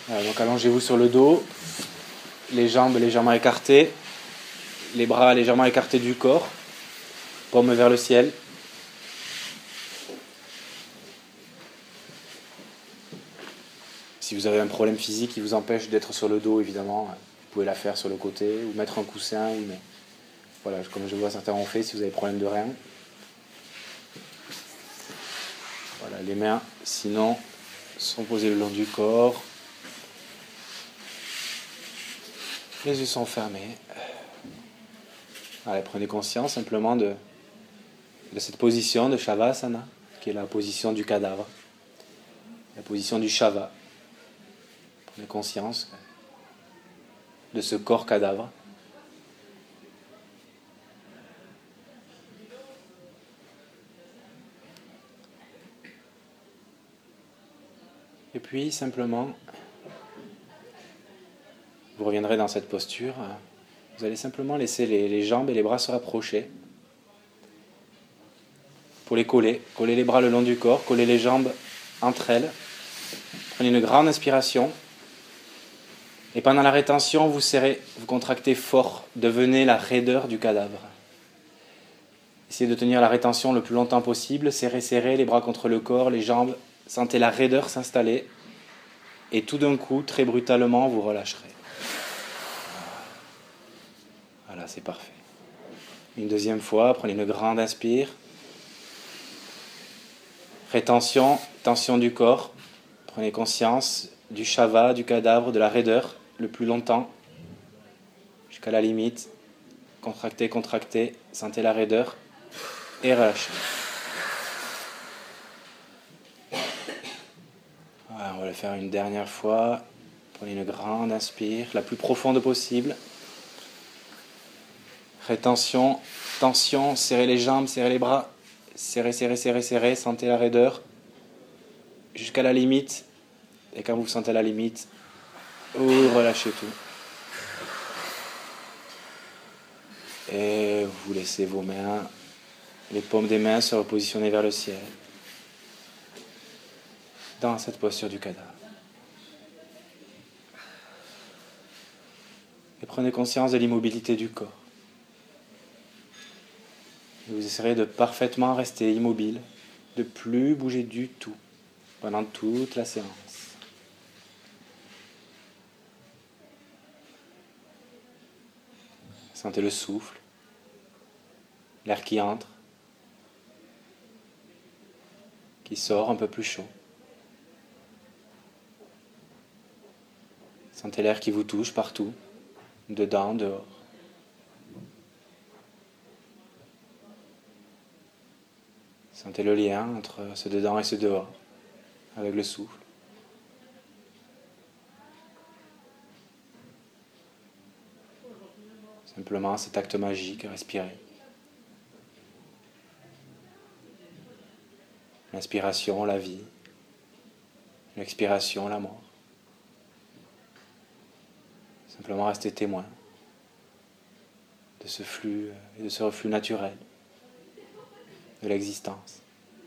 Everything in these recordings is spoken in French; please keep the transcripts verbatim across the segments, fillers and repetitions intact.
Voilà, donc allongez-vous sur le dos, les jambes légèrement écartées, les bras légèrement écartés du corps, paume vers le ciel. Si vous avez un problème physique qui vous empêche d'être sur le dos, évidemment, vous pouvez la faire sur le côté ou mettre un coussin. Ou mais voilà, comme je vois certains ont fait, si vous avez problème de rein. Voilà, les mains, sinon, sont posées le long du corps. Les yeux sont fermés. Allez, prenez conscience simplement de, de cette position de Shavasana, qui est la position du cadavre, la position du Shava. Prenez conscience de ce corps cadavre. Et puis, simplement, vous reviendrez dans cette posture. Vous allez simplement laisser les, les jambes et les bras se rapprocher. Pour les coller, coller les bras le long du corps, coller les jambes entre elles. Prenez une grande inspiration. Et pendant la rétention, vous serrez, vous contractez fort. Devenez la raideur du cadavre. Essayez de tenir la rétention le plus longtemps possible. Serrez, serrez, les bras contre le corps, les jambes. Sentez la raideur s'installer. Et tout d'un coup, très brutalement, vous relâcherez. Voilà, c'est parfait. Une deuxième fois, prenez une grande inspire. Rétention, tension du corps. Prenez conscience du Shava, du cadavre, de la raideur, le plus longtemps, jusqu'à la limite. Contractez, contractez, sentez la raideur et relâchez. Voilà, on va le faire une dernière fois. Prenez une grande inspire, la plus profonde possible. Rétention, tension, serrez les jambes, serrez les bras. Serrez, serrez, serrez, serrez, sentez la raideur. Jusqu'à la limite. Et quand vous sentez la limite, vous relâchez tout. Et vous laissez vos mains, les paumes des mains se repositionner vers le ciel. Dans cette posture du cadavre. Et prenez conscience de l'immobilité du corps. Et vous essayerez de parfaitement rester immobile, de ne plus bouger du tout pendant toute la séance. Sentez le souffle, l'air qui entre, qui sort un peu plus chaud. Sentez l'air qui vous touche partout, dedans, dehors. Sentez le lien entre ce dedans et ce dehors, avec le souffle. Simplement cet acte magique à respirer. L'inspiration, la vie. L'expiration, la mort. Simplement rester témoin de ce flux et de ce reflux naturel de l'existence,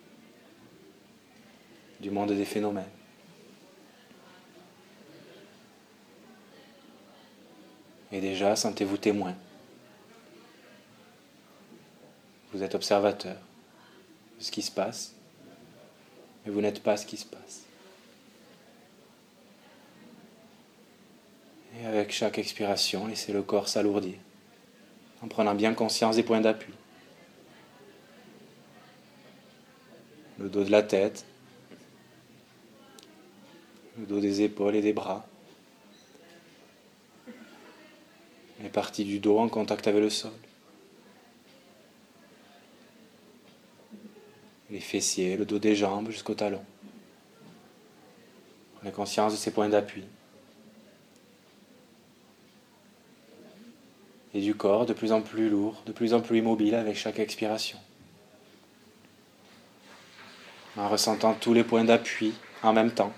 du monde des phénomènes. Et déjà, sentez-vous témoin. Vous êtes observateur de ce qui se passe, mais vous n'êtes pas ce qui se passe. Et avec chaque expiration, laissez le corps s'alourdir, en prenant bien conscience des points d'appui. Le dos de la tête, le dos des épaules et des bras, les parties du dos en contact avec le sol, les fessiers, le dos des jambes jusqu'au talon. Prenez conscience de ces points d'appui. Et du corps de plus en plus lourd, de plus en plus immobile avec chaque expiration. En ressentant tous les points d'appui en même temps.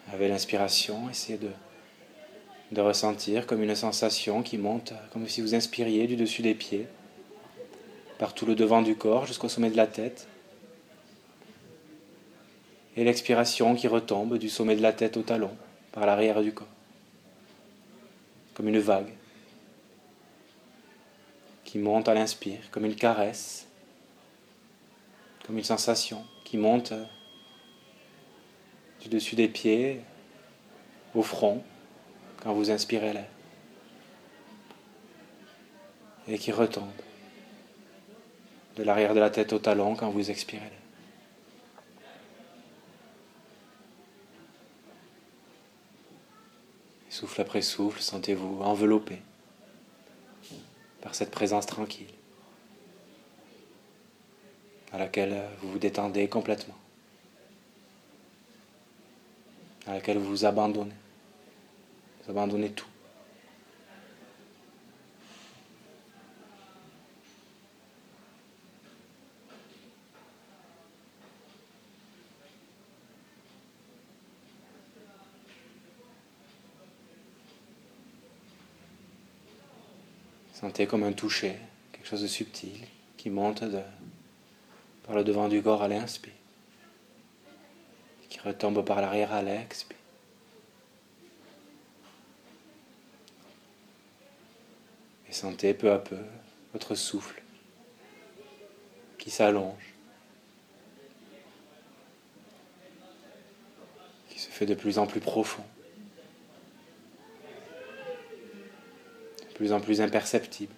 Avec l'inspiration, essayez de, de ressentir comme une sensation qui monte, comme si vous inspiriez du dessus des pieds, par tout le devant du corps jusqu'au sommet de la tête. Et l'expiration qui retombe du sommet de la tête au talon, par l'arrière du corps, comme une vague qui monte à l'inspire, comme une caresse, comme une sensation qui monte du dessus des pieds au front quand vous inspirez l'air et qui retombe de l'arrière de la tête au talon quand vous expirez l'air. Souffle après souffle, sentez-vous enveloppé par cette présence tranquille à laquelle vous vous détendez complètement, à laquelle vous vous abandonnez, vous abandonnez tout. Sentez comme un toucher, quelque chose de subtil qui monte de, par le devant du corps à l'inspire, qui retombe par l'arrière à l'expire. Et sentez peu à peu votre souffle qui s'allonge, qui se fait de plus en plus profond, de plus en plus imperceptible.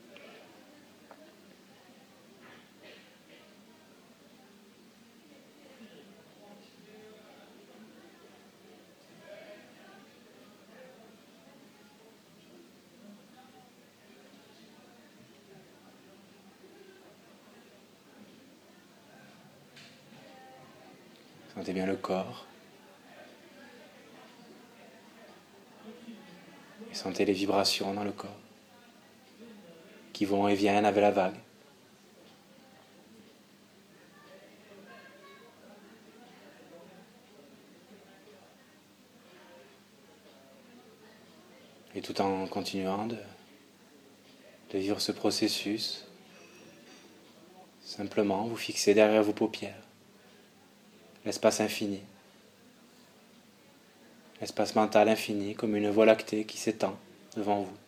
Sentez bien le corps. Et sentez les vibrations dans le corps qui vont et viennent avec la vague. Et tout en continuant de, de vivre ce processus, simplement vous fixez derrière vos paupières l'espace infini, l'espace mental infini comme une voie lactée qui s'étend devant vous.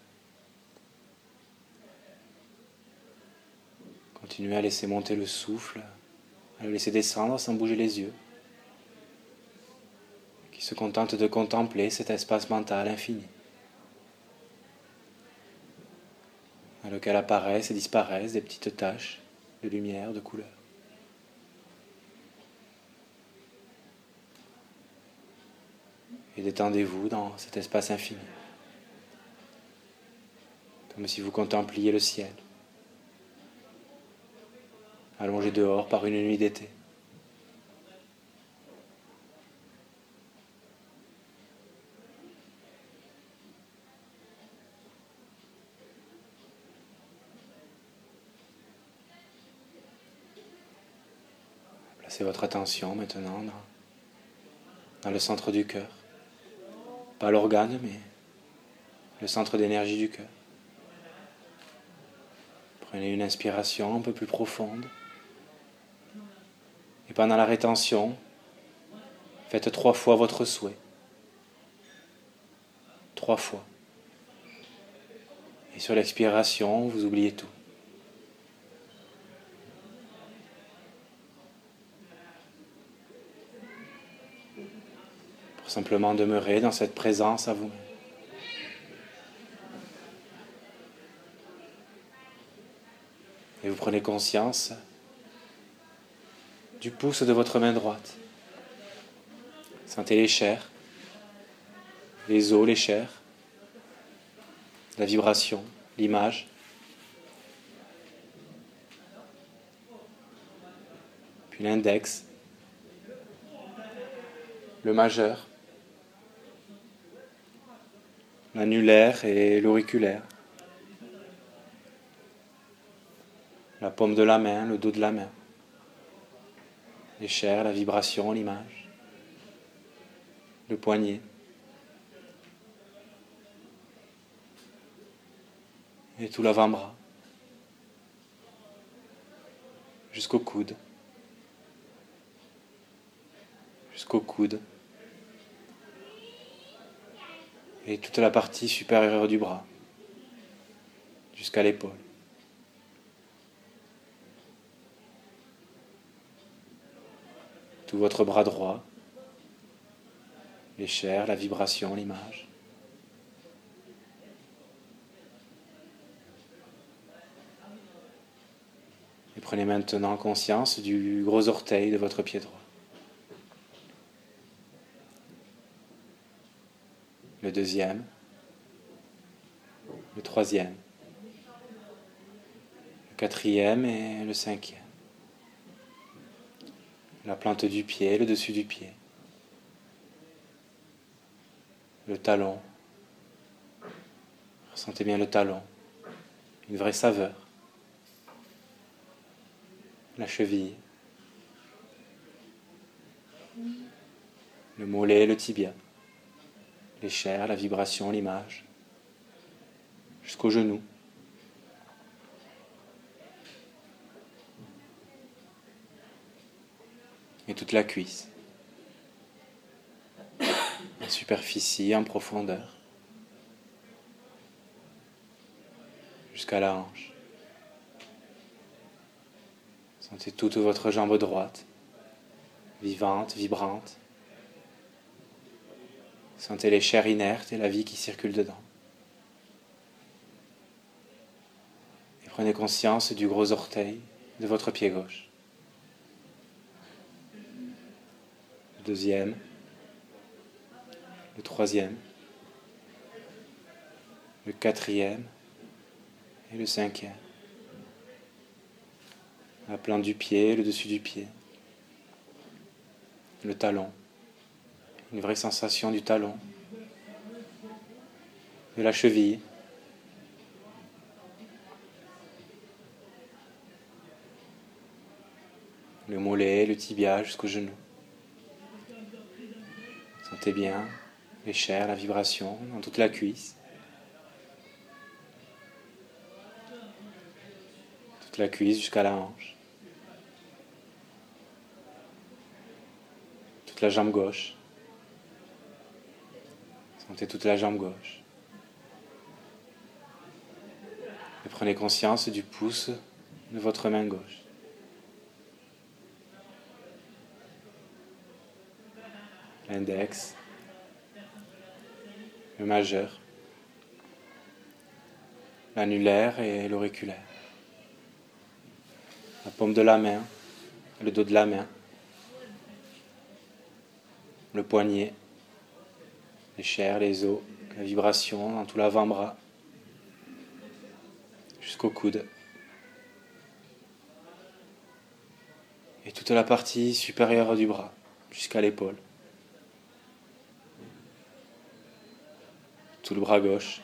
Continuez à laisser monter le souffle, à le laisser descendre sans bouger les yeux, qui se contente de contempler cet espace mental infini, dans lequel apparaissent et disparaissent des petites taches de lumière, de couleur. Et détendez-vous dans cet espace infini, comme si vous contempliez le ciel, allongé dehors par une nuit d'été. Placez votre attention maintenant dans, dans le centre du cœur. Pas l'organe, mais le centre d'énergie du cœur. Prenez une inspiration un peu plus profonde. Et pendant la rétention, faites trois fois votre souhait. Trois fois. Et sur l'expiration, vous oubliez tout. Pour simplement demeurer dans cette présence à vous-même. Et vous prenez conscience du pouce de votre main droite. Sentez les chairs, les os, les chairs, la vibration, l'image. Puis l'index, le majeur, l'annulaire et l'auriculaire. La paume de la main, le dos de la main. Les chairs, la vibration, l'image. le poignet, et tout l'avant-bras, jusqu'au coude, jusqu'au coude, et toute la partie supérieure du bras, jusqu'à l'épaule. Tout votre bras droit, les chairs, la vibration, l'image. Et prenez maintenant conscience du gros orteil de votre pied droit. Le deuxième, le troisième, le quatrième et le cinquième. La plante du pied, le dessus du pied, le talon. Ressentez bien le talon, une vraie saveur. La cheville, le mollet, le tibia, les chairs, la vibration, l'image, jusqu'au genou. Et toute la cuisse, en superficie, en profondeur, jusqu'à la hanche. Sentez toute votre jambe droite, vivante, vibrante. Sentez les chairs inertes et la vie qui circule dedans. Et prenez conscience du gros orteil de votre pied gauche. Le deuxième, le troisième, le quatrième et le cinquième. La plante du pied, le dessus du pied, le talon, une vraie sensation du talon, de la cheville, le mollet, le tibia jusqu'au genou. Sentez bien les chairs, la vibration dans toute la cuisse. Toute la cuisse jusqu'à la hanche. Toute la jambe gauche. Sentez toute la jambe gauche. Et prenez conscience du pouce de votre main gauche. L'index, le majeur, l'annulaire et l'auriculaire. La paume de la main, le dos de la main, le poignet, les chairs, les os, la vibration dans tout l'avant-bras, jusqu'au coude. Et toute la partie supérieure du bras, jusqu'à l'épaule. Tout le bras gauche,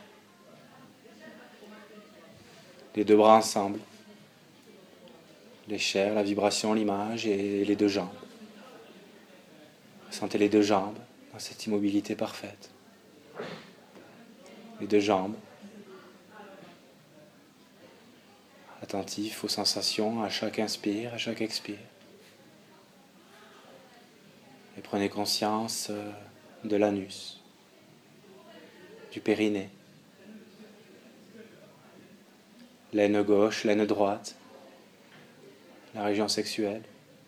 les deux bras ensemble, les chairs, la vibration, l'image et les deux jambes. Ressentez les deux jambes dans cette immobilité parfaite. Les deux jambes, attentifs aux sensations à chaque inspire, à chaque expire. Et prenez conscience de l'anus, du périnée, l'aine gauche, l'aine droite, la région sexuelle,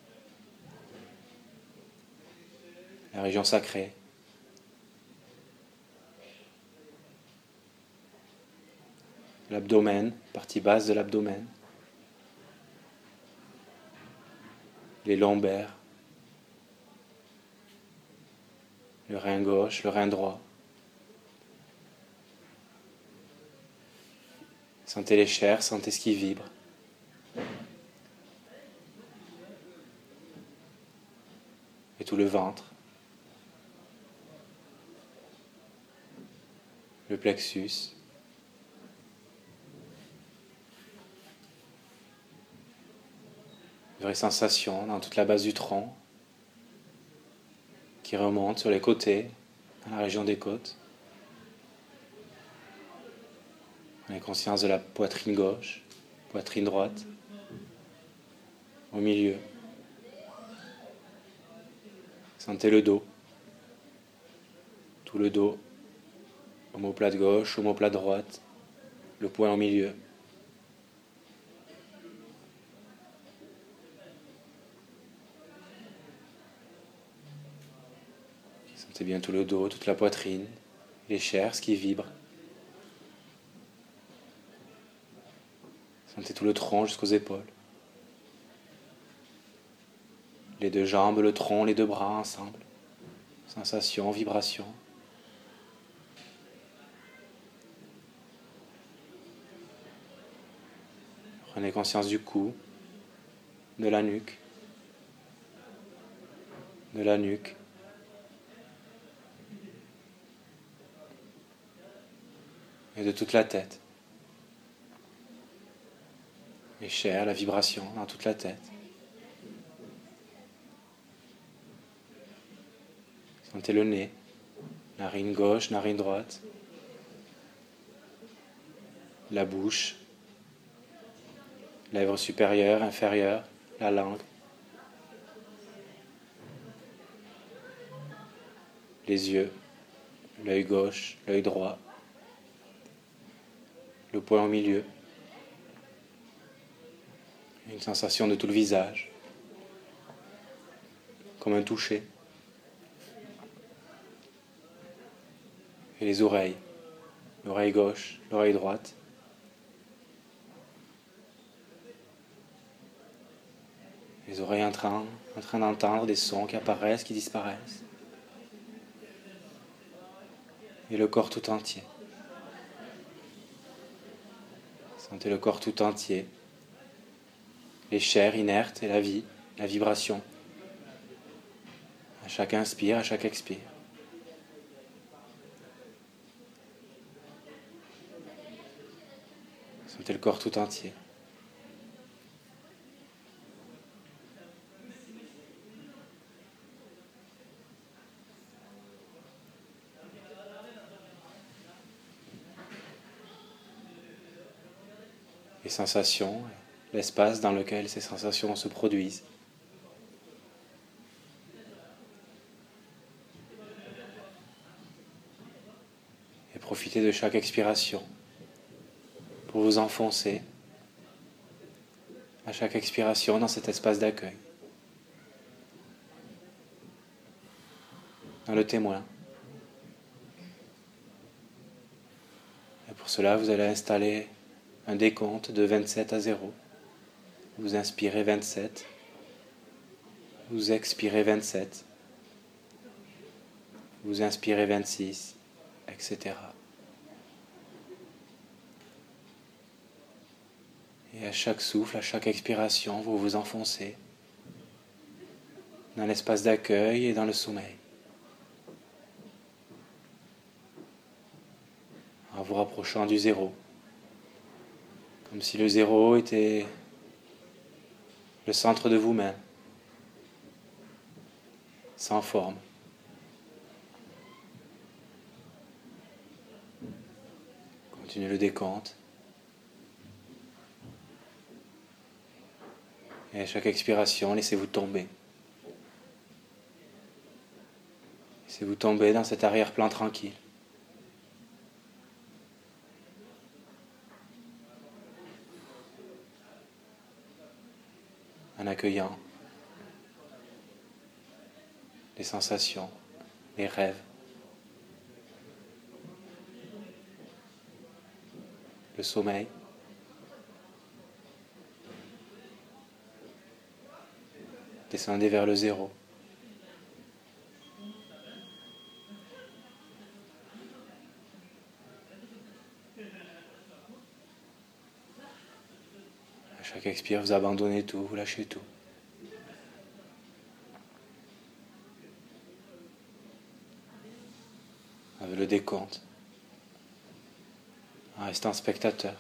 la région sacrée, l'abdomen, partie basse de l'abdomen, les lombaires, le rein gauche, le rein droit. Sentez les chairs, sentez ce qui vibre. Et tout le ventre. Le plexus. Une vraie sensation dans toute la base du tronc qui remonte sur les côtés, dans la région des côtes. Prenez conscience de la poitrine gauche, poitrine droite, au milieu. Sentez le dos, tout le dos, omoplate gauche, omoplate droite, le poing au milieu. Sentez bien tout le dos, toute la poitrine, les chairs qui vibrent. Sentez tout le tronc jusqu'aux épaules. Les deux jambes, le tronc, les deux bras ensemble. Sensation, vibration. Prenez conscience du cou, de la nuque, de la nuque. Et de toute la tête. Les chairs, la vibration dans toute la tête. Sentez le nez, narine gauche, narine droite. La bouche, lèvres supérieures, inférieures, la langue. Les yeux, l'œil gauche, l'œil droit. Le poing au milieu. Une sensation de tout le visage, comme un toucher. Et les oreilles, l'oreille gauche, l'oreille droite. Les oreilles en train, en train d'entendre des sons qui apparaissent, qui disparaissent. Et le corps tout entier. Sentez le corps tout entier. Les chairs inertes et la vie, la vibration. À chaque inspire, à chaque expire. Sentez le corps tout entier. Les sensations, l'espace dans lequel ces sensations se produisent. Et profitez de chaque expiration pour vous enfoncer à chaque expiration dans cet espace d'accueil, dans le témoin. Et pour cela, vous allez installer un décompte de vingt-sept à zéro. Vous inspirez vingt-sept, vous expirez vingt-sept, vous inspirez vingt-six, et cetera. Et à chaque souffle, à chaque expiration, vous vous enfoncez dans l'espace d'accueil et dans le sommeil. En vous rapprochant du zéro. Comme si le zéro était le centre de vous-même, sans forme. Continuez le décompte. Et à chaque expiration, laissez-vous tomber. Laissez-vous tomber dans cet arrière-plan tranquille. En accueillant les sensations, les rêves, le sommeil. Descendez vers le zéro. À chaque expire, vous abandonnez tout, vous lâchez tout. Avec le décompte, en restant spectateur.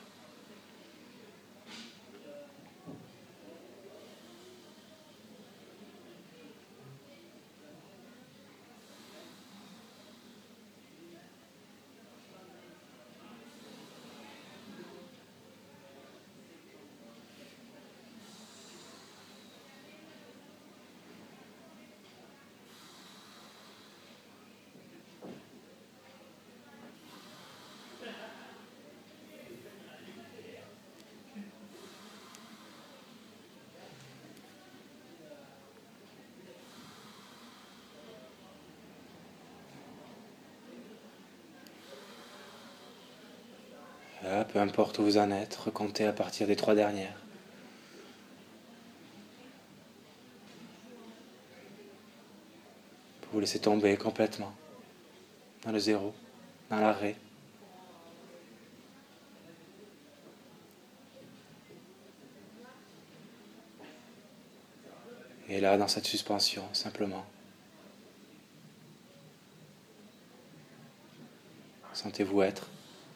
Là, peu importe où vous en êtes, recomptez à partir des trois dernières. Pour vous laisser tomber complètement dans le zéro, dans l'arrêt. Et là, dans cette suspension, simplement, sentez-vous être.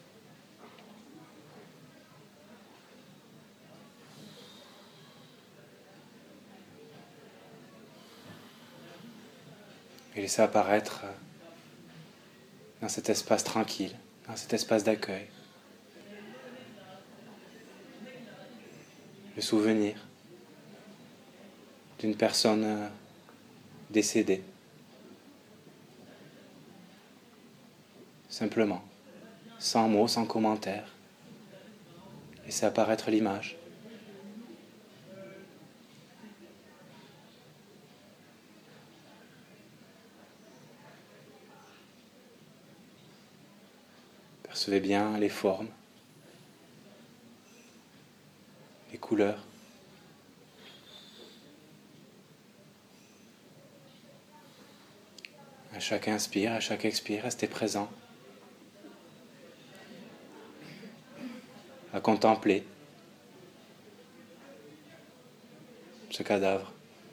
Et laissez apparaître dans cet espace tranquille, dans cet espace d'accueil, le souvenir d'une personne décédée. Simplement, sans mots, sans commentaires, laissez apparaître l'image. Percevez bien les formes, les couleurs. À chaque inspire, à chaque expire, restez présent. À contempler ce cadavre.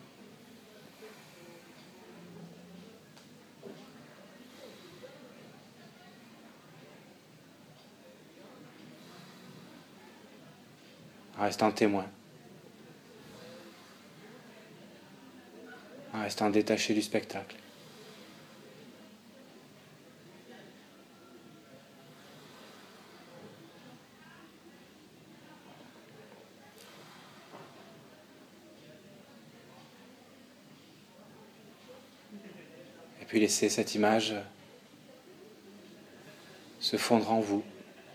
En restant témoin. En restant détaché du spectacle. Et puis laissez cette image se fondre en vous.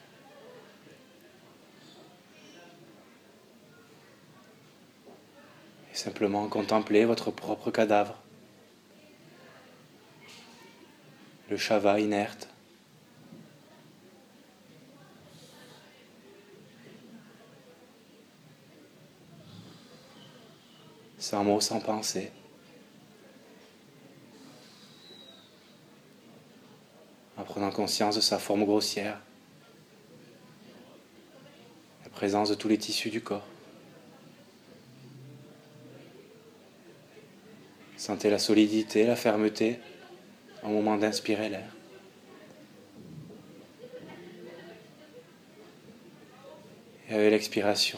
Et simplement contempler votre propre cadavre. Le shava inerte. Sans mots, sans pensée. En prenant conscience de sa forme grossière. La présence de tous les tissus du corps. Sentez la solidité, la fermeté au moment d'inspirer l'air. Et avec l'expiration,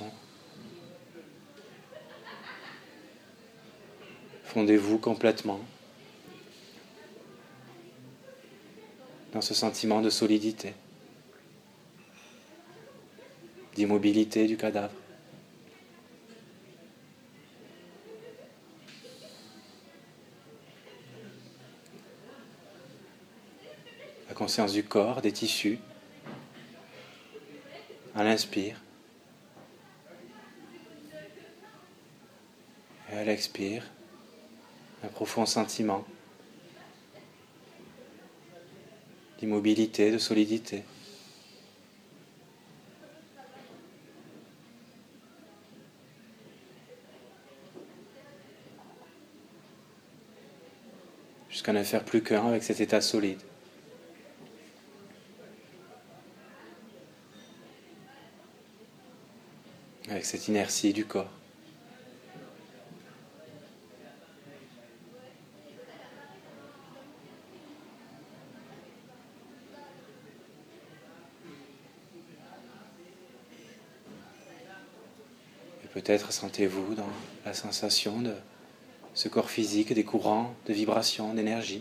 fondez-vous complètement dans ce sentiment de solidité, d'immobilité du cadavre. La conscience du corps, des tissus, à l'inspire. Et à l'expire, un profond sentiment d'immobilité, de solidité. Jusqu'à ne faire plus qu'un avec cet état solide. Avec cette inertie du corps. Et peut-être sentez-vous dans la sensation de ce corps physique, des courants de vibrations, d'énergie.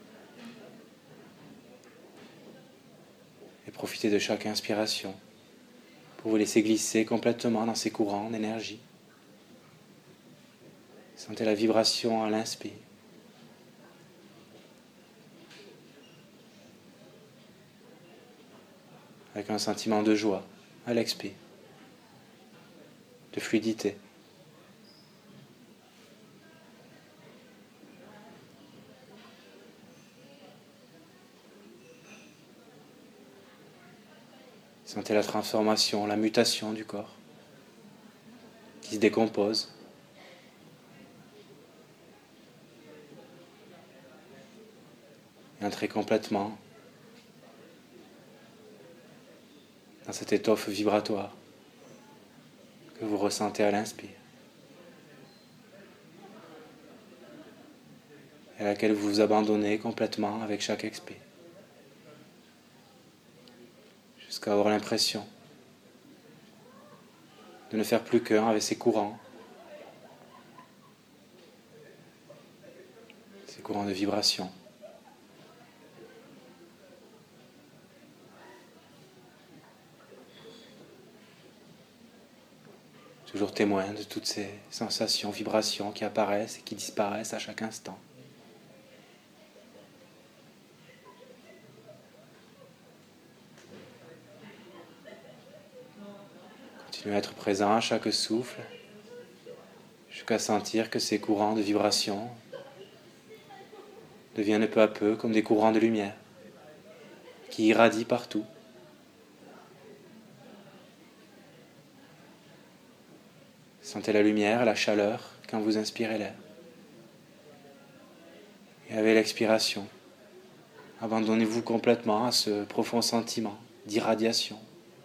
Et profitez de chaque inspiration pour vous laisser glisser complètement dans ces courants d'énergie. Sentez la vibration à l'inspire. Avec un sentiment de joie à l'expire, de fluidité. Sentez la transformation, la mutation du corps qui se décompose. Et entrez complètement dans cette étoffe vibratoire que vous ressentez à l'inspire et à laquelle vous vous abandonnez complètement avec chaque expire, jusqu'à avoir l'impression de ne faire plus qu'un avec ces courants, ces courants de vibration. Toujours témoin de toutes ces sensations, vibrations qui apparaissent et qui disparaissent à chaque instant. Continuez à être présent à chaque souffle, jusqu'à sentir que ces courants de vibration deviennent peu à peu comme des courants de lumière qui irradient partout. Sentez la lumière, la chaleur quand vous inspirez l'air. Et avec l'expiration, abandonnez-vous complètement à ce profond sentiment d'irradiation.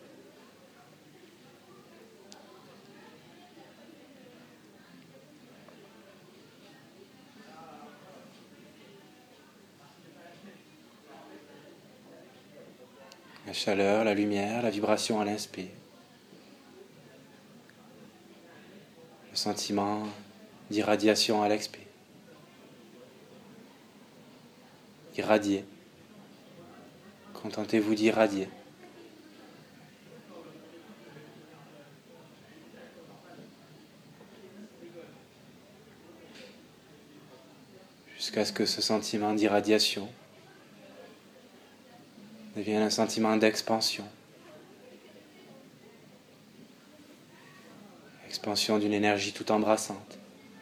La chaleur, la lumière, la vibration à l'inspire. Le sentiment d'irradiation à l'expire. Irradier. Contentez-vous d'irradier. Jusqu'à ce que ce sentiment d'irradiation devienne un sentiment d'expansion. Expansion d'une énergie tout embrassante.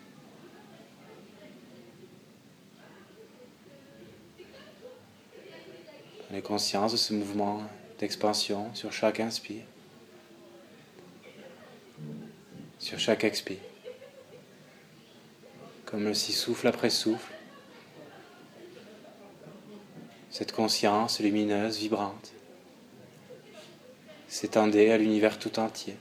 Prenez conscience de ce mouvement d'expansion sur chaque inspire, sur chaque expire. Comme si souffle après souffle, cette conscience lumineuse, vibrante, s'étendait à l'univers tout entier.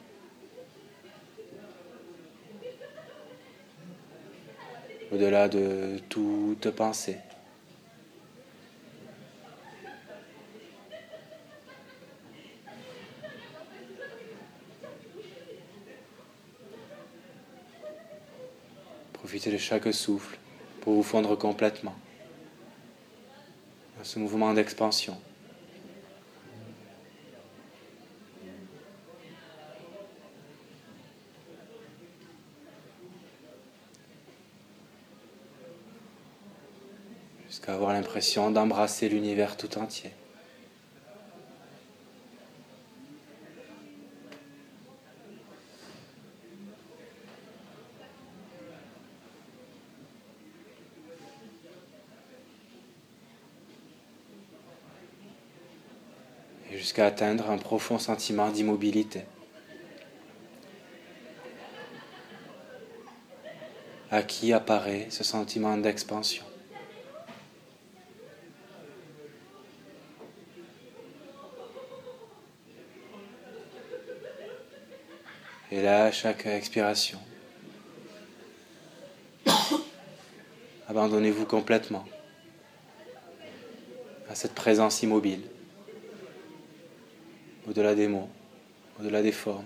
Au-delà de toute pensée. Profitez de chaque souffle pour vous fondre complètement dans ce mouvement d'expansion. Jusqu'à avoir l'impression d'embrasser l'univers tout entier. Et jusqu'à atteindre un profond sentiment d'immobilité. À qui apparaît ce sentiment d'expansion. Et là, à chaque expiration, abandonnez-vous complètement à cette présence immobile, au-delà des mots, au-delà des formes,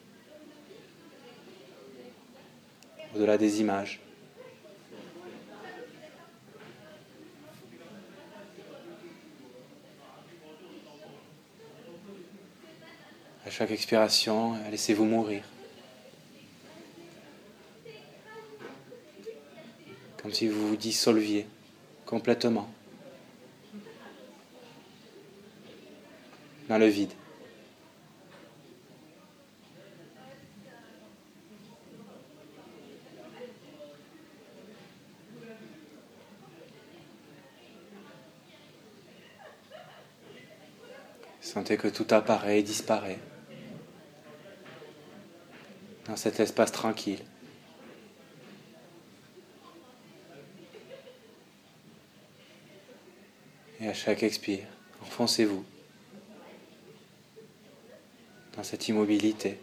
au-delà des images. À chaque expiration, laissez-vous mourir. Comme si vous vous dissolviez complètement dans le vide. Sentez que tout apparaît et disparaît dans cet espace tranquille. Et à chaque expire, enfoncez-vous dans cette immobilité.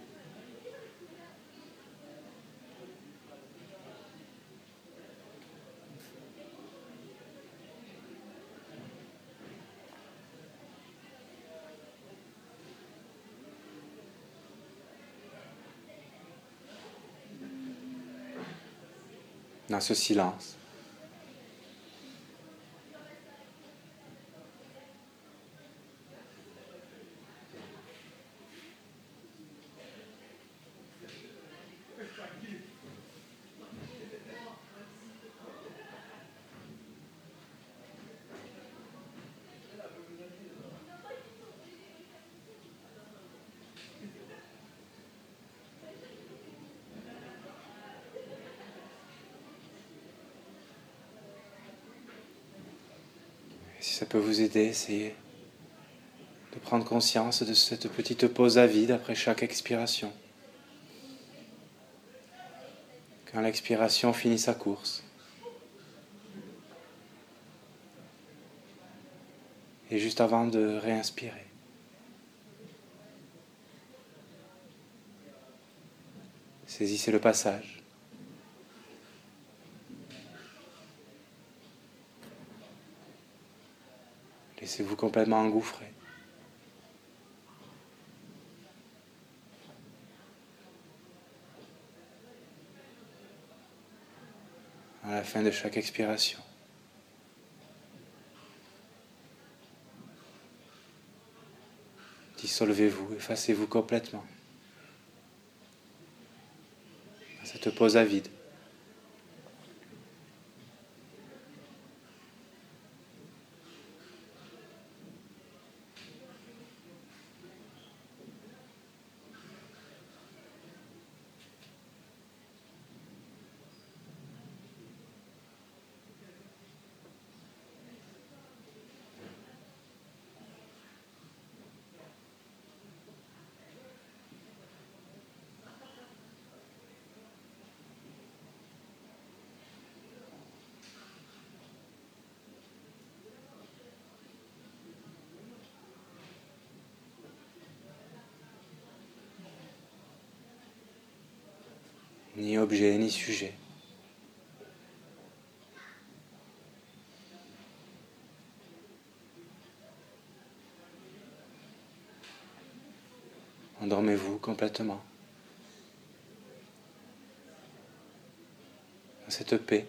Dans ce silence. Si ça peut vous aider, essayez de prendre conscience de cette petite pause à vide après chaque expiration. Quand l'expiration finit sa course. Et juste avant de réinspirer. Saisissez le passage. Laissez-vous complètement engouffrer. À la fin de chaque expiration. Dissolvez-vous, effacez-vous complètement. À cette pause à vide. Ni objet, ni sujet. Endormez-vous complètement. Dans cette paix.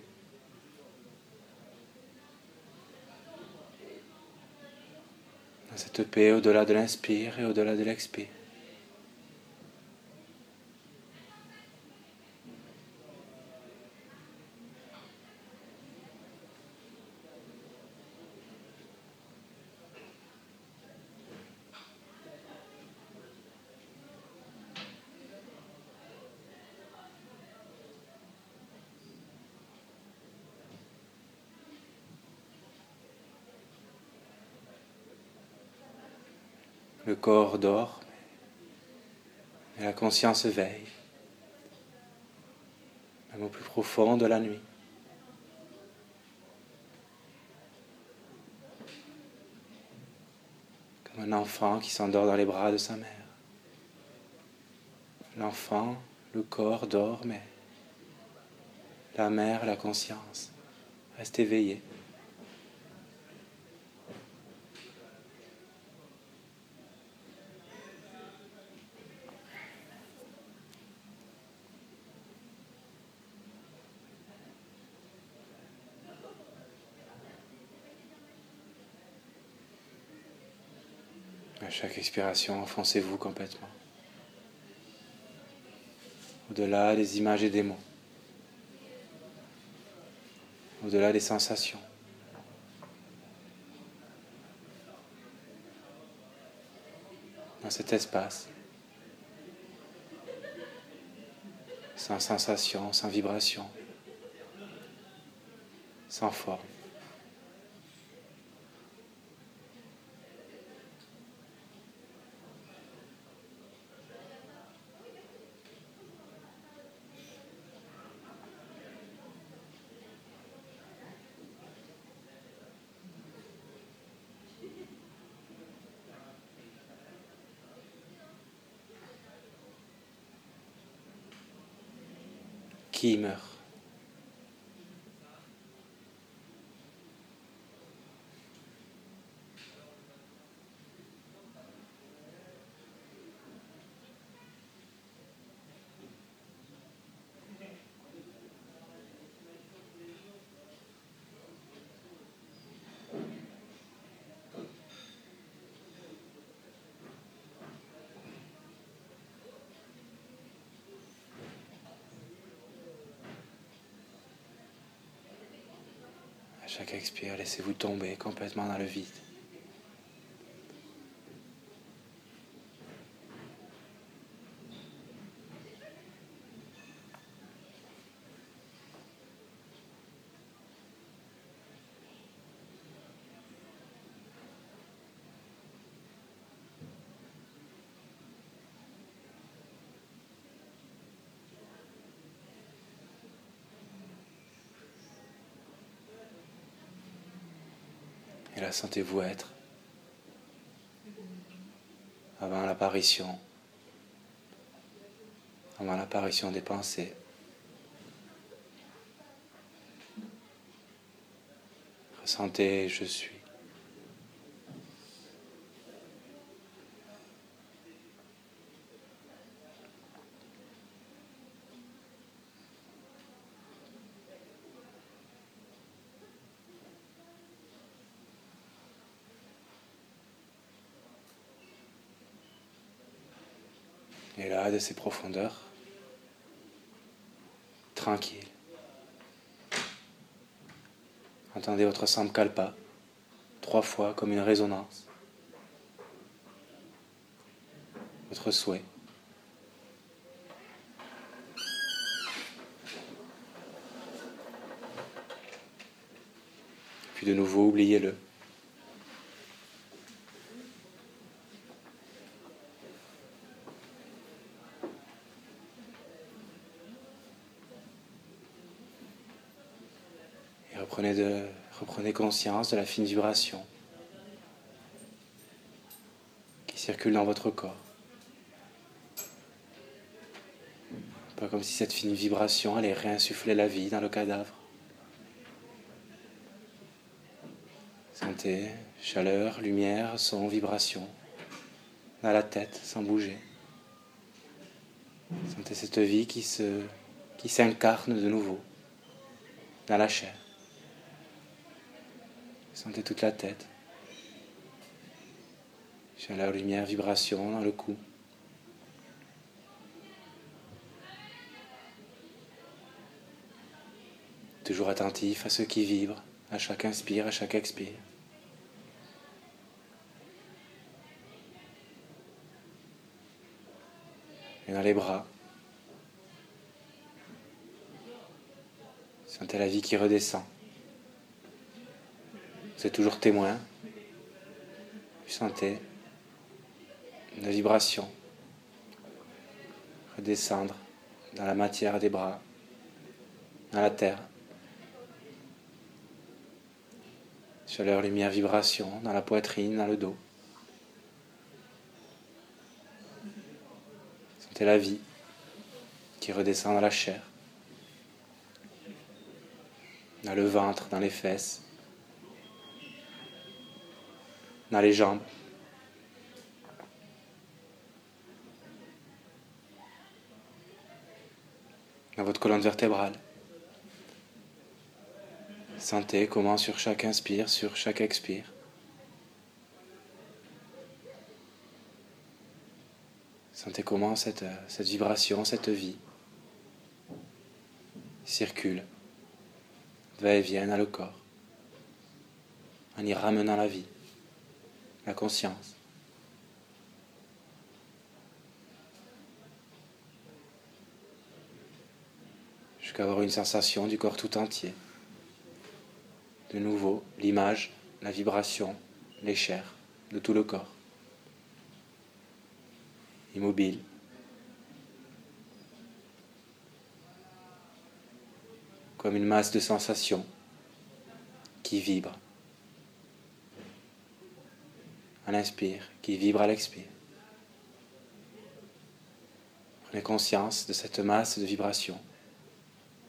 Dans cette paix au-delà de l'inspire et au-delà de l'expire. Le corps dort, mais la conscience veille, même au plus profond de la nuit. Comme un enfant qui s'endort dans les bras de sa mère. L'enfant, le corps dort, mais la mère, la conscience, reste éveillée. À chaque expiration, enfoncez-vous complètement. Au-delà des images et des mots. Au-delà des sensations. Dans cet espace. Sans sensation, sans vibration. Sans forme. qui y meurt. À chaque expire, laissez-vous tomber complètement dans le vide. Et là, sentez-vous être, avant l'apparition, avant l'apparition des pensées. Ressentez, je suis. Et là, de ces profondeurs, tranquille. Entendez votre Samkalpa, trois fois comme une résonance. Votre souhait. Puis de nouveau, oubliez-le. Reprenez, de, reprenez conscience de la fine vibration qui circule dans votre corps. Pas comme si cette fine vibration allait réinsuffler la vie dans le cadavre. Sentez chaleur, lumière, son, vibration dans la tête sans bouger. Sentez cette vie qui se, qui s'incarne de nouveau dans la chair. Sentez toute la tête. Chaleur, lumière, vibration dans le cou. Toujours attentif à ce qui vibre, à chaque inspire, à chaque expire. Et dans les bras. Sentez la vie qui redescend. Vous êtes toujours témoin. Vous sentez la vibration redescendre dans la matière des bras, dans la terre. Chaleur, lumière, vibration dans la poitrine, dans le dos. Sentez la vie qui redescend dans la chair, dans le ventre, dans les fesses, dans les jambes. Dans votre colonne vertébrale. Sentez comment sur chaque inspire, sur chaque expire, sentez comment cette, cette vibration, cette vie circule, va et vient dans le corps, en y ramenant la vie, la conscience. Jusqu'à avoir une sensation du corps tout entier. De nouveau, l'image, la vibration, les chairs de tout le corps. Immobile. Comme une masse de sensations qui vibre à l'inspire, qui vibre à l'expire. Prenez conscience de cette masse de vibrations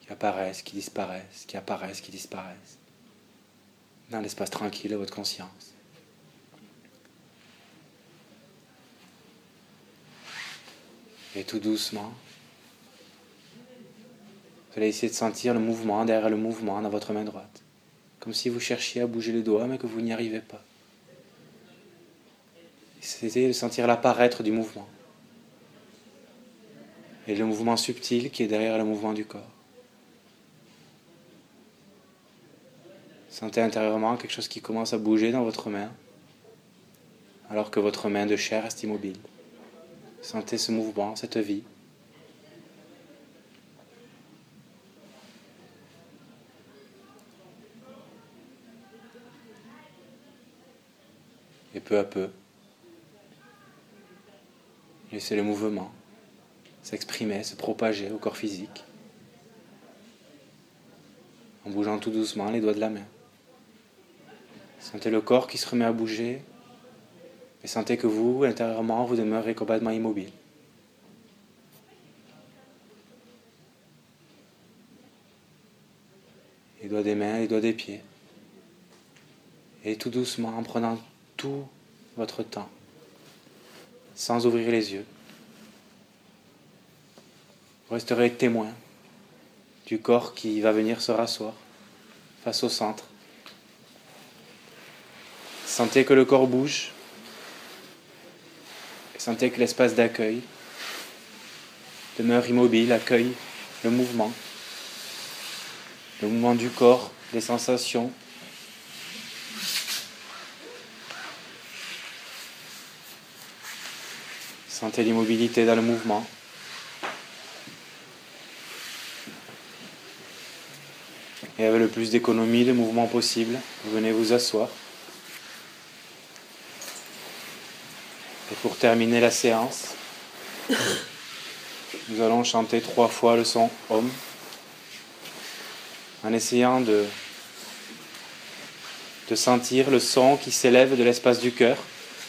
qui apparaissent, qui disparaissent, qui apparaissent, qui disparaissent, dans l'espace tranquille de votre conscience. Et tout doucement, vous allez essayer de sentir le mouvement derrière le mouvement dans votre main droite. Comme si vous cherchiez à bouger les doigts, mais que vous n'y arrivez pas. Essayez de sentir l'apparaître du mouvement. Et le mouvement subtil qui est derrière le mouvement du corps. Sentez intérieurement quelque chose qui commence à bouger dans votre main, alors que votre main de chair reste immobile. Sentez ce mouvement, cette vie. Et peu à peu, laissez le mouvement s'exprimer, se propager au corps physique, en bougeant tout doucement les doigts de la main. Sentez le corps qui se remet à bouger, et sentez que vous, intérieurement, vous demeurez complètement immobile. Les doigts des mains, les doigts des pieds. Et tout doucement, en prenant tout votre temps, sans ouvrir les yeux, vous resterez témoin du corps qui va venir se rasseoir face au centre. Sentez que le corps bouge. Sentez que l'espace d'accueil demeure immobile, accueille le mouvement, le mouvement du corps, les sensations. Sentez l'immobilité dans le mouvement. Et avec le plus d'économie de mouvement possible, vous venez vous asseoir. Et pour terminer la séance, nous allons chanter trois fois le son Om, en essayant de, de sentir le son qui s'élève de l'espace du cœur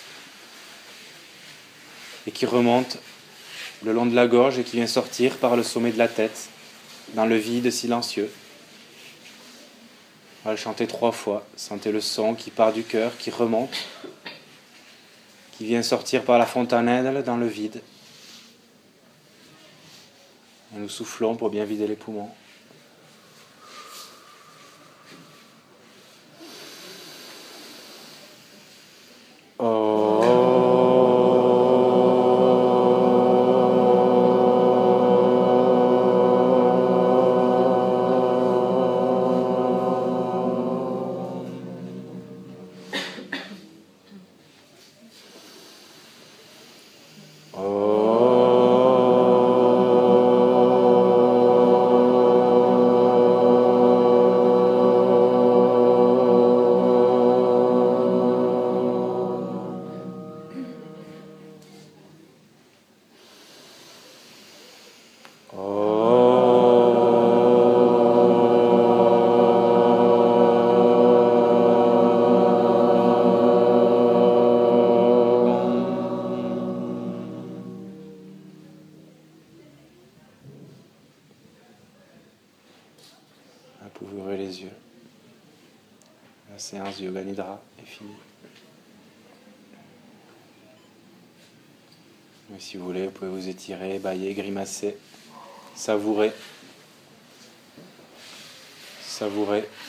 et qui remonte le long de la gorge et qui vient sortir par le sommet de la tête, dans le vide silencieux. On va le chanter trois fois. Sentez le son qui part du cœur, qui remonte, qui vient sortir par la fontanelle dans le vide. Et nous soufflons pour bien vider les poumons. Vous pouvez ouvrir les yeux. La séance du Yoga Nidra est finie. Mais si vous voulez, vous pouvez vous étirer, bâiller, grimacer, savourer. Savourer.